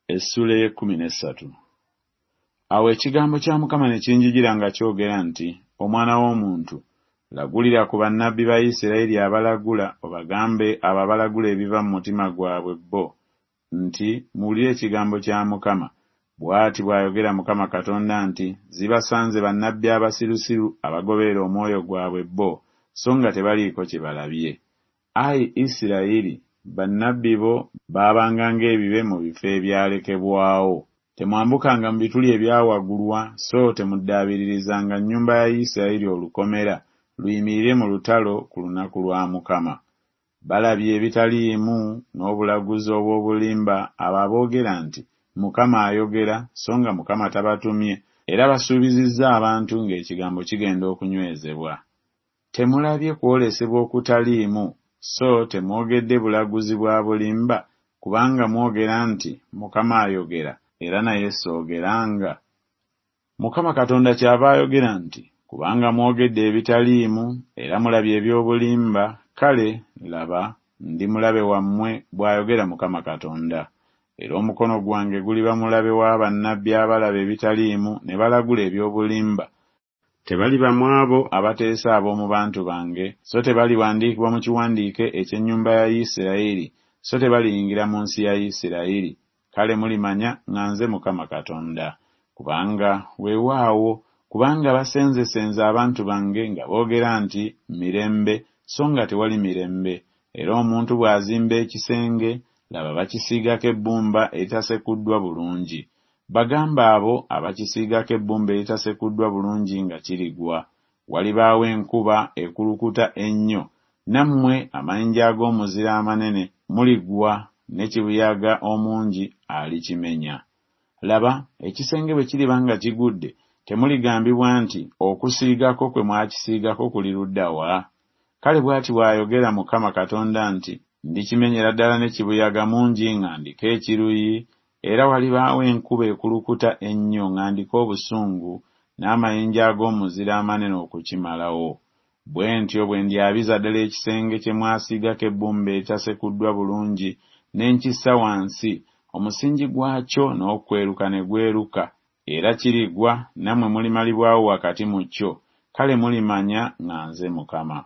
Essula y'e13. Awo ekigambo kya Mukama ne kinjijira nga kyogera nti, omwana w'omuntu, lagulira ku bannabbi ba Isirayiri abalagula, obagambe abo abalagula ebiva mu mutima gwabwe bo, nti muwulire ekigambo kya Mukama. Bw'ati bw'ayogera Mukama Katonda nti, zibasanze bannabbi abasirusiru abagoberera omwoyo gwabwe bo, so nga tebaliiko kye balabye. Ayi Isirayiri, bannabbi bo baabanga ng'ebibe mu bifo ebyalekebwawo. Temwambukanga mu bituli ebyawaggulwa, so temuddabiririzanga nnyumba ya Isirayiri olukomera luyimirire mu lutalo ku lunaku lwa Mukama. Balabye ebitaliimu n'obulaguzi obw'obulimba abo aboogera nti, Mukama ayogera, so nga Mukama tabatumye, era basuubizizza abantu ng'ekigambo kigenda okunywezebwa. Temulabye kwolesebwa okutaliimu, so temwogedde bulaguzi bwa bulimba, kubanga mwogera nti, Mukama ayogera, era naye soogeranga. Mukama Katonda kyava ayogera nti, kubanga mwogedde ebitaliimu, era mulabye eby'obulimba, kale, laba, ndi mulabe wammwe, bw'ayogera Mukama Katonda. Era omukono gwange guliba mulabe wa bannabbi abalaba ebitaliimu ne balagula eby'obulimba. Tebaliba mu abo abateesa ab'omu bantu bange, so tebaliwandiikibwa mu kiwandiike eky'ennyumba ya Isirayiri, so tebaliyingira mu nsi ya Isirayiri. Kale mulimanya nga nze Mukama Katonda. Kubanga basenzesenze abantu bange nga boogera nti mirembe, so nga tewali mirembe. Era omuntu bw'azimba ekisenge, laba bakisiigako ebbumba eritasekuddwa bulungi. Bagamba abo abakisiigako ebbumba eritasekuddwa bulungi nga kirigwa. Walibaawo enkuba ekulukuta ennyo, nammwe amayinja ag'omuzira amanene muligwa, ne kibuyaga omungi alikimenya. Laba, ekisenge bwe kiriba nga kigudde, temuligambibwa nti okusiigako kwe mwakisiigako kuli ludda wa? Kale bw'ati bw'ayogera Mukama Katonda nti, ndikimenyera ddala ne kibuyaga mungi nga ndiko ekiruyi, era walibaawo enkuba ekulukuta ennyo nga ndiko obusungu, n'amayinja ag'omuzira amanene okukimalawo. Bwe ntyo bwe ndyabiza ddala ekisenge kye mwasiigako ebbumba eritasekuddwa bulungi, ne nkissa wansi, omusingi gwakyo n'okweruka ne gweruka, era kirigwa, nammwe mulimalibwawo wakati mu kyo. Kale mulimanya nga nze Mukama.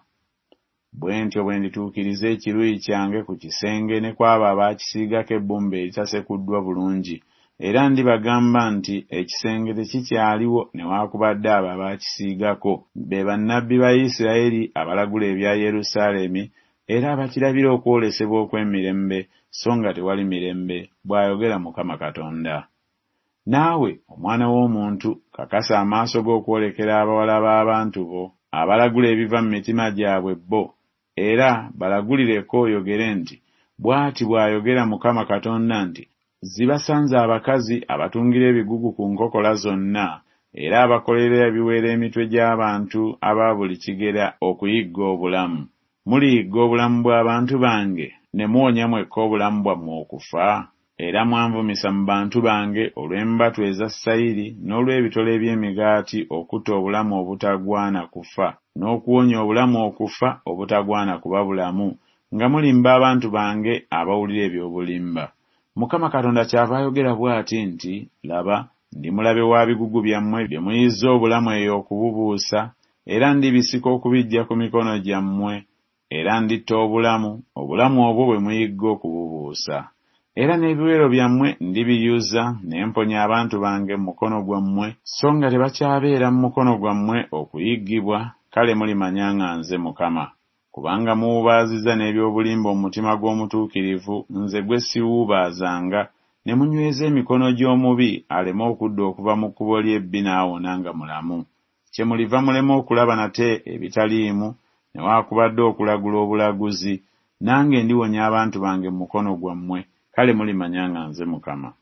Bwe ntyo bwe ndituukiriza ekiruyi kyange ku kisenge ne kwabo abaakisiigako ebbumba eritasekuddwa bulungi, era ndibagamba nti ekisenge tekikyaliwo newaakubadde abo abaakisiigako, be bannabbi ba Isirayiri abalagula ebya Yerusaalemi, era abakirabira okwolesebwa okw'emirembe, so nga tewali mirembe, bw'ayogera Mukama Katonda. Naawe, omwana w'omuntu, kakasa amaaso go okwolekera abawala b'abantu bo, abalagula ebiva mu mitima gyabwe bo, era balagulireko oyogere nti, bw'ati bw'ayogera Mukama Katonda nti, zibasanze abakazi abatungira ebigugu ku nkokola zonna, era abakolera ebiweera emitwe gy'abantu aba buli kigera okuyigga obulamu. Muliyigga obulamu bw'abantu bange, ne muwonya mwekka obulamu bwammwe okufa? Era mwanvumisa mu bantu bange olw'embatu eza sayiri n'olw'ebitole by'emigaati okutta obulamu obutagwana kufa, n'okuwonya obulamu okufa obutagwana kuba bulamu, nga mulimba abantu bange abawulira eby'obulimba. Mukama Katonda kyava ayogera bw'ati nti, laba, ndi mulabe wa bigugu byammwe bye muyizza obulamu eyo okububuusa, era ndibisika okubiggya ku mikono gyammwe, era nditta obulamu obwo bwe muyigga okububuusa. Era n'ebiwero byammwe ndibiyuza, ne mponya abantu bange mu mukono gwammwe, so nga tebakyabeera mu mukono gwammwe okuyiggibwa. Kale mulimanya nga nze Mukama. Kubanga muwubaazizza n'eby'obulimba omutima gw'omutuukirivu, nze gwe siwuubaazanga, ne munyweza emikono gy'omubi aleme okudda okuva mu kkubo ly'ebbi n'awona nga mulamu. Kye muliva mulema okulaba nate ebitaliimu, newaakubadde okulagula obulaguzi, nange ndiwonya abantu bange mu mukono gwammwe. Kale mulimanya nga nze Mukama.